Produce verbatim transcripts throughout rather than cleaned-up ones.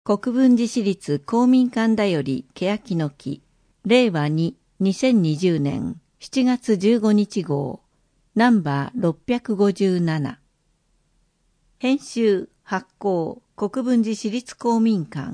国分寺市立公民館だより欅の木、れいわににせんにじゅうねんしちがつじゅうごにち号、ナンバーろっぴゃくごじゅうなな。編集発行国分寺市立公民館。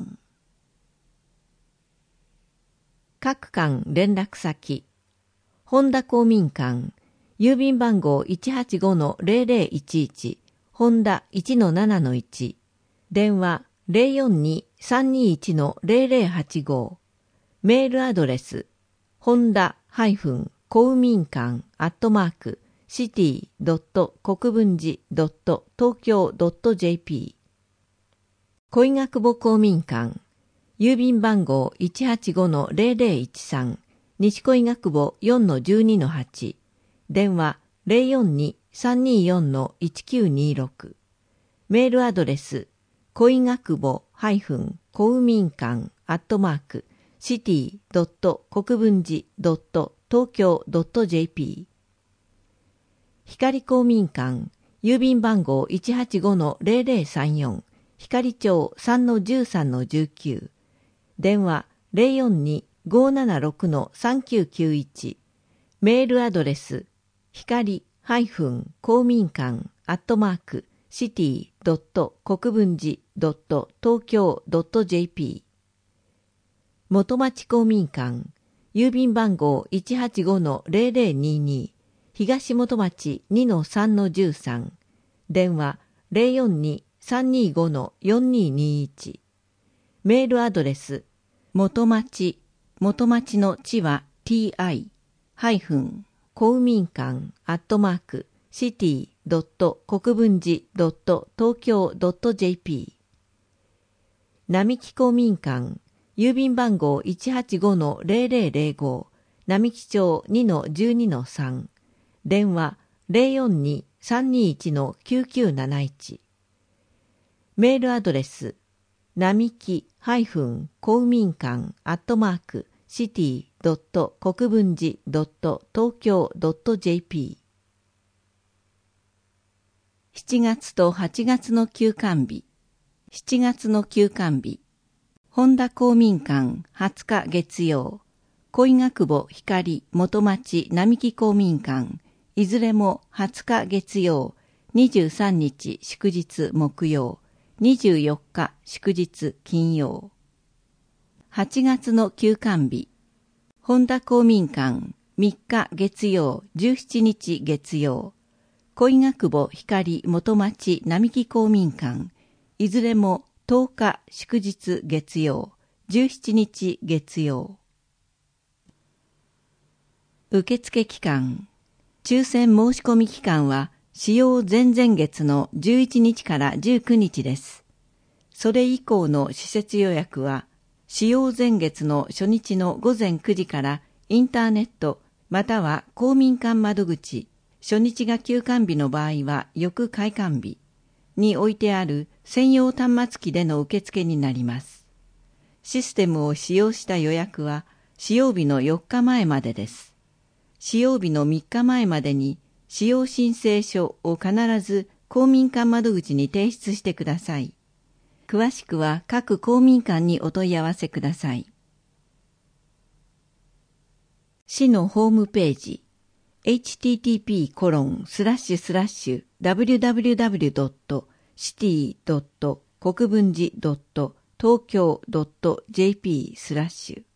各館連絡先、本田公民館、郵便番号 いちはちごのぜろぜろいちいち、本田 いちのななのいち、電話 ゼロよんに さんにいちのぜろぜろはちご、メールアドレス、本田公民館アットマークシティドット国分寺ドット東京ドットジェーピー、恋学母公民館、郵便番号 いちはちごのぜろぜろいちさん、西恋学母 よんのじゅうにのはち、電話 ゼロよんに さんによんのいちきゅうにろく、メールアドレス、恋学母公民館アットマークシティドット国分寺ドット東京ドットジェーピー、光公民館、郵便番号 いちはちごのぜろぜろさんよん、光町 さんのじゅうさんのじゅうきゅう、電話 ゼロよんに ごーななろくのさんきゅうきゅういち、メールアドレス、光公民館アットマークシティドット国分寺ドット東京ドットジェーピー、元町公民館、郵便番号 いちはちごのぜろぜろにに、東元町 にのさんのじゅうさん、電話 ゼロよんに さんにごのよんににいち、メールアドレス、元町、元町の地は ti、公民館アットマークシティドット国分寺ドット東京ドットジェーピー、並木公民館、郵便番号 いちはちごのぜろぜろぜろご、並木町 にのじゅうにのさん、電話 ゼロよんに さんにいちのきゅうきゅうなないち、メールアドレス、並木公民館アットマークシティドット国分寺ドット東京ドットジェーピー、しちがつとはちがつの休館日、しちがつの休館日、本田公民館はつか月曜、恋学母光元町並木公民館、いずれもはつか月曜、にじゅうさんにち祝日木曜、にじゅうよっか祝日金曜。はちがつの休館日、本田公民館みっか月曜、じゅうしちにち月曜、恋学母光元町並木公民館、いずれもとおか祝日月曜、じゅうしちにち月曜。受付期間、抽選申し込み期間は使用前々月のじゅういちにちからじゅうくにちです。それ以降の施設予約は使用前月の初日のごぜんくじからインターネットまたは公民館窓口、初日が休館日の場合は翌開館日に置いてある専用端末機での受付になります。システムを使用した予約は使用日のよっかまえまでです。使用日のみっかまえまでに使用申請書を必ず公民館窓口に提出してください。詳しくは各公民館にお問い合わせください。市のホームページ エイチティーティーピーコロンスラッシュスラッシュダブリューダブリューダブリュードットシティドット国分寺ドット東京ドットジェーピースラッシュ